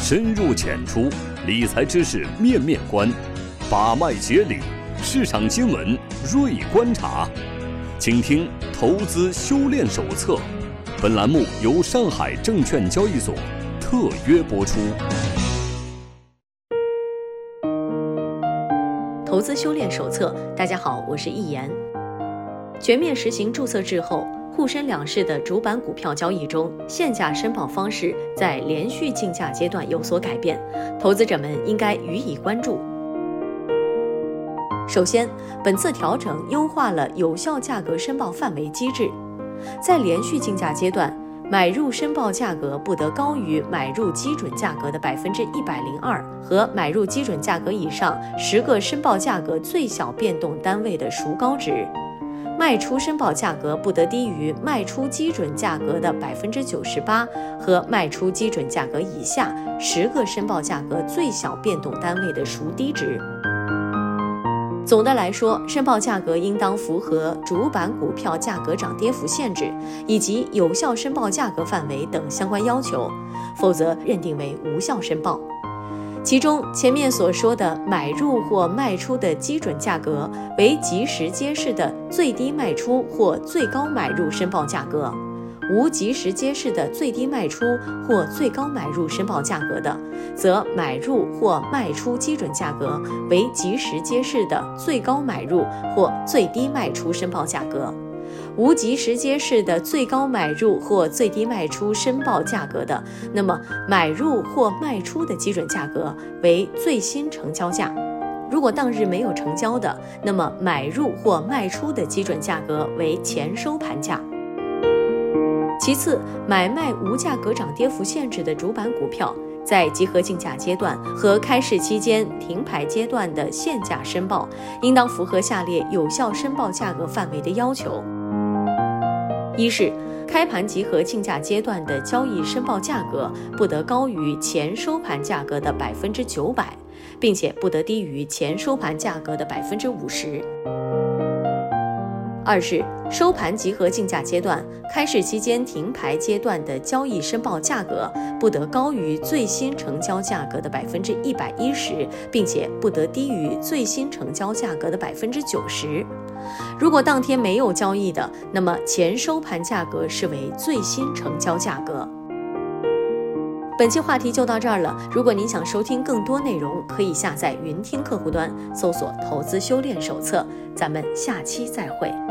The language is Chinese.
深入浅出，理财知识面面观，把脉解理，市场新闻锐观察。请听投资修炼手册。本栏目由上海证券交易所特约播出。 投资修炼手册，大家好，我是易言。全面实行注册制后，沪深两市的主板股票交易中，限价申报方式在连续竞价阶段有所改变，投资者们应该予以关注。首先，本次调整优化了有效价格申报范围机制，在连续竞价阶段，买入申报价格不得高于买入基准价格的102%和买入基准价格以上10个申报价格最小变动单位的孰高值。卖出申报价格不得低于卖出基准价格的98%和卖出基准价格以下10个申报价格最小变动单位的孰低值。总的来说，申报价格应当符合主板股票价格涨跌幅限制以及有效申报价格范围等相关要求，否则认定为无效申报。其中前面所说的买入或卖出的基准价格为即时揭示的最低卖出或最高买入申报价格，无即时揭示的最低卖出或最高买入申报价格的，则买入或卖出基准价格为即时揭示的最高买入或最低卖出申报价格。无即时揭示的最高买入或最低卖出申报价格的，那么买入或卖出的基准价格为最新成交价。如果当日没有成交的，那么买入或卖出的基准价格为前收盘价。其次，买卖无价格涨跌幅限制的主板股票，在集合竞价阶段和开市期间停牌阶段的限价申报，应当符合下列有效申报价格范围的要求。一是开盘集合竞价阶段的交易申报价格不得高于前收盘价格的900%，并且不得低于前收盘价格的50%。二是收盘集合竞价阶段、开市期间停牌阶段的交易申报价格不得高于最新成交价格的110%，并且不得低于最新成交价格的90%。如果当天没有交易的，那么前收盘价格视为最新成交价格。本期话题就到这儿了，如果您想收听更多内容，可以下载云听客户端，搜索投资修炼手册。咱们下期再会。